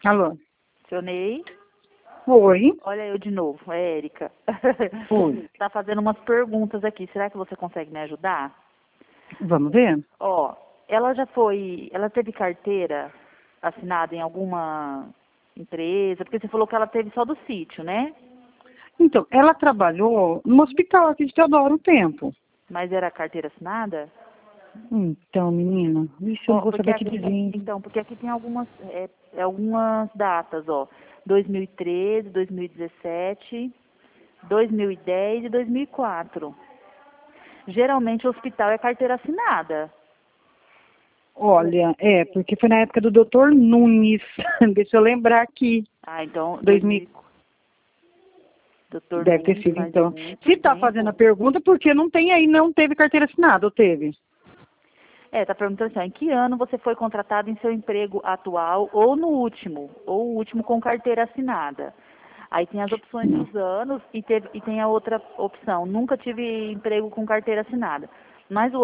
Alô? Seu Ney? Oi. Olha eu de novo, a Érica. Oi. Tá fazendo umas perguntas aqui. Será que você consegue me ajudar? Vamos ver? Ó, ela teve carteira assinada em alguma empresa? Porque você falou que ela teve só do sítio, né? Então, ela trabalhou no hospital aqui de Teodoro um tempo. Mas era carteira assinada? Então, menina, isso eu não Ó, vou porque saber te aqui, dizer. então, porque aqui tem algumas datas, ó. 2013, 2017, 2010 e 2004. Geralmente o hospital é carteira assinada. Olha, porque foi na época do Dr. Nunes. Deixa eu lembrar aqui. Ah, então, 2000. Doutor Deve ter Nunes sido, faz então. muito Se tá tempo. fazendo a pergunta, porque não tem aí, não teve carteira assinada, ou teve? Tá perguntando assim, ó, em que ano você foi contratado em seu emprego atual ou no último? Ou o último com carteira assinada. Aí tem as opções Não. dos anos e tem a outra opção. Nunca tive emprego com carteira assinada. Mas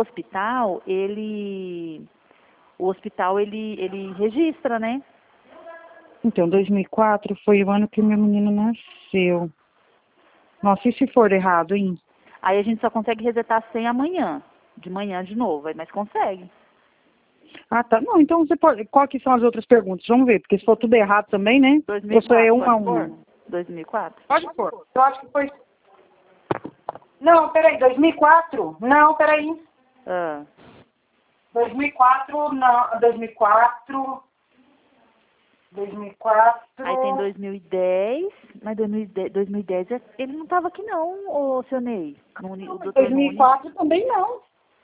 o hospital ele registra, né? Então, 2004 foi o ano que meu menino nasceu. Nossa, e se for errado, hein? Aí a gente só consegue resetar sem amanhã. De manhã de novo, mas consegue. Ah, tá. Não, então você pode. Qual que são as outras perguntas? Vamos ver, porque se for tudo errado também, né? Ou só é 2004, uma a pode uma? pôr? 2004? Pode pôr. Eu acho que foi. Não, peraí, 2004? Não, peraí. Ah. 2004, não, 2004. 2004. Aí tem 2010, mas 2010 ele não estava aqui não, ô seu Ney. O doutor Nunes. 2004 também não.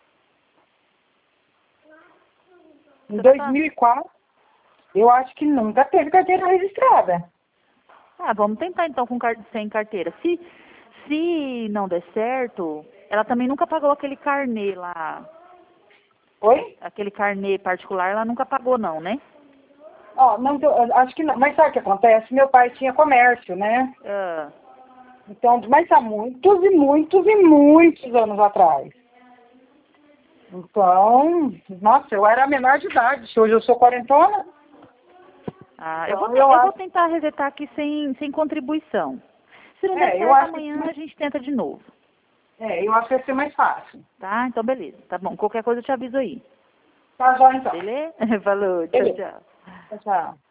Em Você vai falar? 2004, eu acho que nunca teve carteira registrada. Ah, vamos tentar então sem carteira. Se não der certo, ela também nunca pagou aquele carnê lá. Oi? Aquele carnê particular, ela nunca pagou não, né? Ó, não, eu acho que não. Mas sabe o que acontece? Meu pai tinha comércio, né? Ah. Então, mas há muitos e muitos e muitos anos atrás. Então, nossa, eu era menor de idade. Hoje eu sou quarentona. Ah, Então, eu vou tentar resetar aqui sem contribuição. Se não der eu certo acho amanhã, que a gente tenta de novo. eu acho que vai ser mais fácil. Tá? Então beleza. Tá bom. Qualquer coisa eu te aviso aí. Tá, já então. Beleza? Falou. Tchau, Beleza. tchau. Tchau.